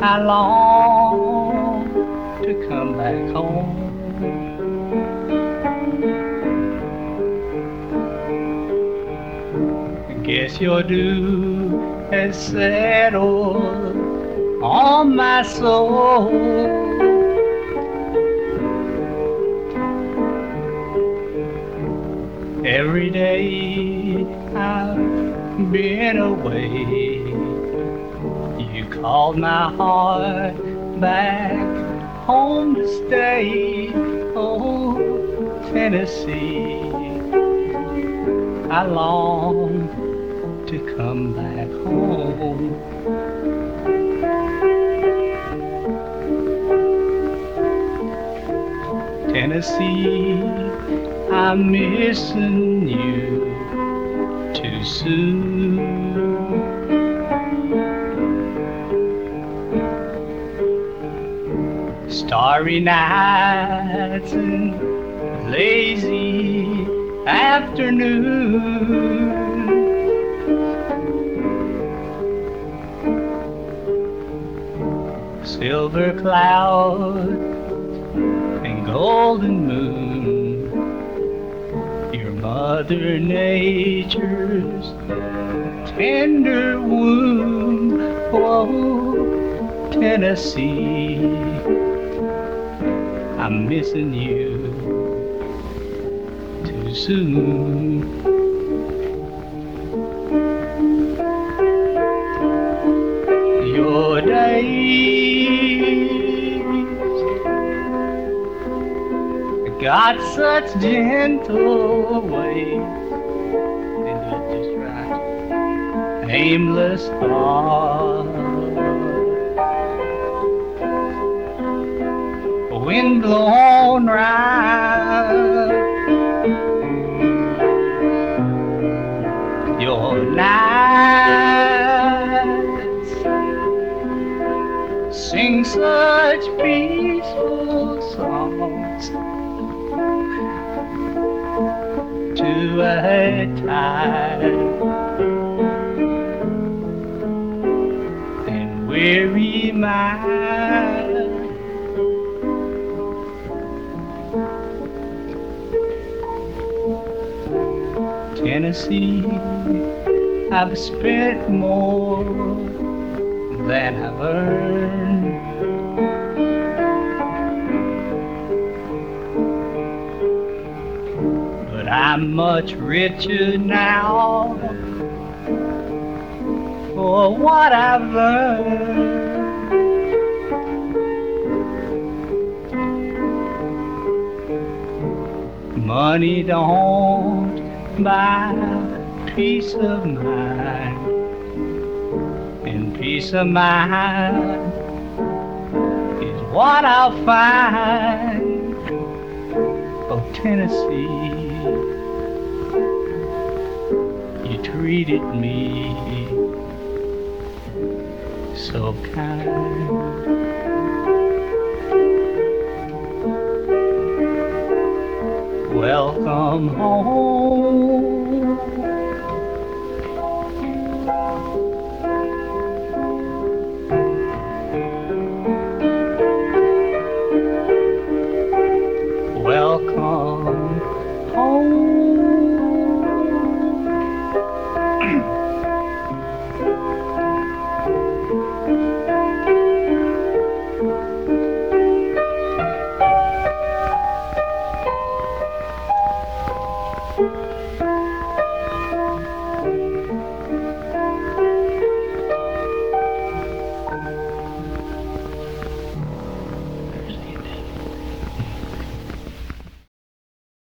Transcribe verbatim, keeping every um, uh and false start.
I long to come back home. Guess your dew has settled on my soul. Every day I've been away, you called my heart back home to stay. Oh, Tennessee, I long to come back home. Tennessee, I'm missing you too soon. Starry nights and lazy afternoons, silver clouds and golden moon, your Mother Nature's tender wound. Oh, Tennessee, I'm missing you too soon. Your days got such gentle ways, they do it just right. Aimless thoughts, wind blown right. Your nights sing such peaceful songs to a tired and weary mind. Tennessee, I've spent more than I've earned. But I'm much richer now for what I've learned. Money don't buy peace of mind, and peace of mind is what I'll find. Oh, Tennessee, you treated me so kind. Welcome home.